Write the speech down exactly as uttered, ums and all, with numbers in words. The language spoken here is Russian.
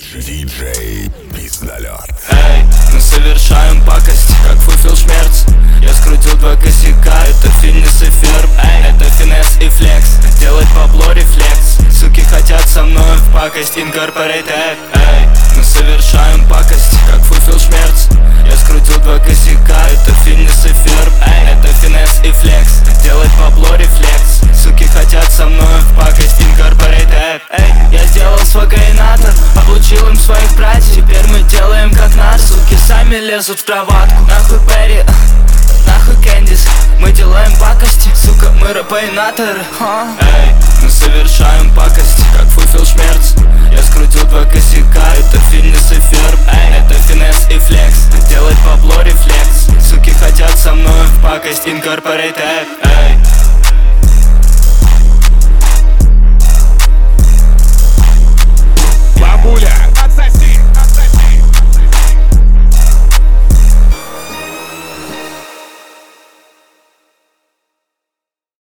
Диджей Пиздолет. Эй, мы совершаем пакость, как Фуфел Шмерц. Я скрутил два косяка, это финес и ферб. Эй, это финес и флекс, делать бабло рефлекс. Суки хотят со мной в пакость инкорпорейт. Эй, эй, мы совершаем пакость, как Фуфел Шмерц. Я скрутил два косяка, это финес и ферб. Эй, это финес и флекс, делать бабло рефлекс. Суки хотят со мной в пакость инкорпорейт. Эй, эй, я сделал свагайнатор, облучил им своих братьев. Теперь мы делаем как нас, суки сами лезут в кроватку. Нахуй Перри, нахуй Кэндис, мы делаем пакости, сука, мы рэпайнаторы. Эй, мы совершаем пакость, как Фуфел Шмерц. Я скрутил два косяка, это финес и ферб. Эй, это финес и флекс, делать бабло рефлекс. Суки хотят со мной в пакость инкорпорейт. Эй,